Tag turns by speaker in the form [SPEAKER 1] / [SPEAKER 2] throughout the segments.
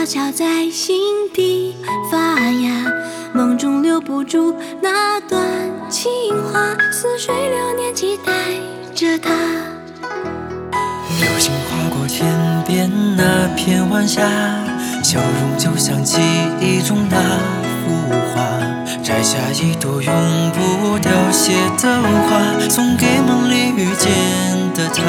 [SPEAKER 1] 悄在心底发芽，梦中留不住那段情话，似水流年，期待着它。
[SPEAKER 2] 流星划过天边那片晚霞，笑容就像记忆中那幅画，摘下一朵永不凋谢的花，送给梦里遇见的他。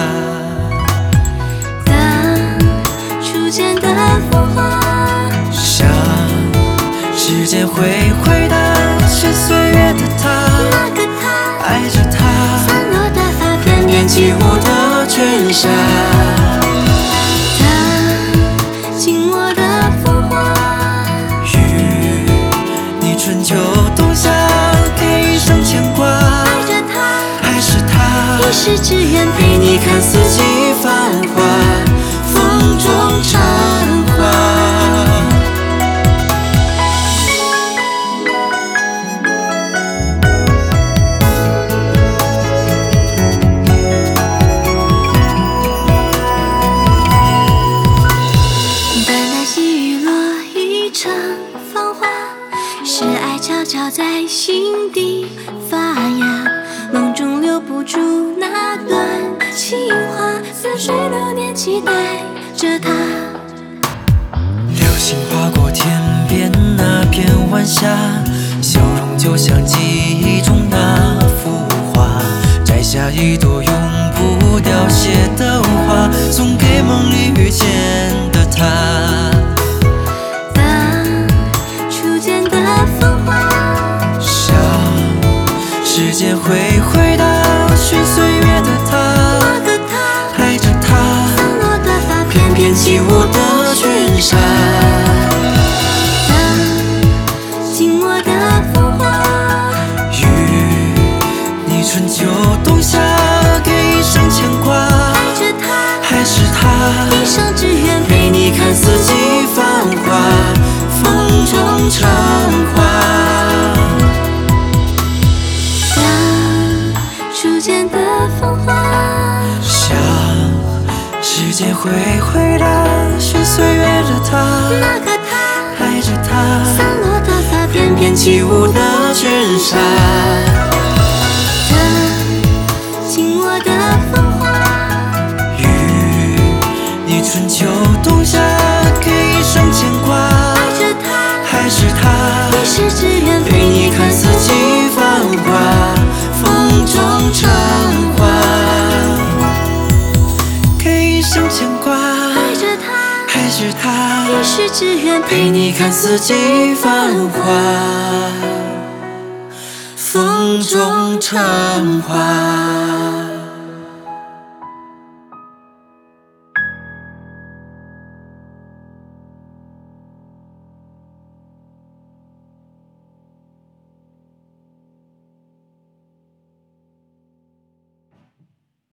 [SPEAKER 1] 当初见的风华，
[SPEAKER 2] 想时间会回答是岁月的他，
[SPEAKER 1] 那个他
[SPEAKER 2] 爱着他，
[SPEAKER 1] 散落的发片
[SPEAKER 2] 编起舞的卷纱。
[SPEAKER 1] 他紧握的风华，
[SPEAKER 2] 与你春秋冬夏，给一生牵挂。
[SPEAKER 1] 爱着他，
[SPEAKER 2] 还是他，
[SPEAKER 1] 一世只愿
[SPEAKER 2] 陪你看四季繁华，风中绽华。
[SPEAKER 1] 是爱悄悄在心底发芽，梦中留不住那段情话，似水流年，期待着它。
[SPEAKER 2] 流星划过天边那片晚霞，笑容就像记忆中那幅画，摘下一朵永不凋谢的花，送给梦里遇见的他。时间会回答寻岁月的他，
[SPEAKER 1] 那个他
[SPEAKER 2] 爱着他，
[SPEAKER 1] 散落的发片
[SPEAKER 2] 编起舞的卷纱。
[SPEAKER 1] 当紧握的风华，
[SPEAKER 2] 与你春秋冬夏，给一生牵挂。
[SPEAKER 1] 爱着他，
[SPEAKER 2] 还是他，
[SPEAKER 1] 一生只愿
[SPEAKER 2] 陪你看四季繁华，风中绽华。
[SPEAKER 1] 初见的风华，
[SPEAKER 2] 想时间会回答寻岁月的他，
[SPEAKER 1] 那个他
[SPEAKER 2] 爱着他，
[SPEAKER 1] 散落的发片
[SPEAKER 2] 编起舞的卷纱。
[SPEAKER 1] 他紧握的风华，
[SPEAKER 2] 与你春秋冬夏，给一生牵挂。
[SPEAKER 1] 爱着他，
[SPEAKER 2] 还是他，
[SPEAKER 1] 一世只愿
[SPEAKER 2] 陪你看四季繁华，风中绽华。给一生牵挂，
[SPEAKER 1] 爱着他，
[SPEAKER 2] 还是他，
[SPEAKER 1] 一世只愿
[SPEAKER 2] 陪你看四季繁华，风中绽华。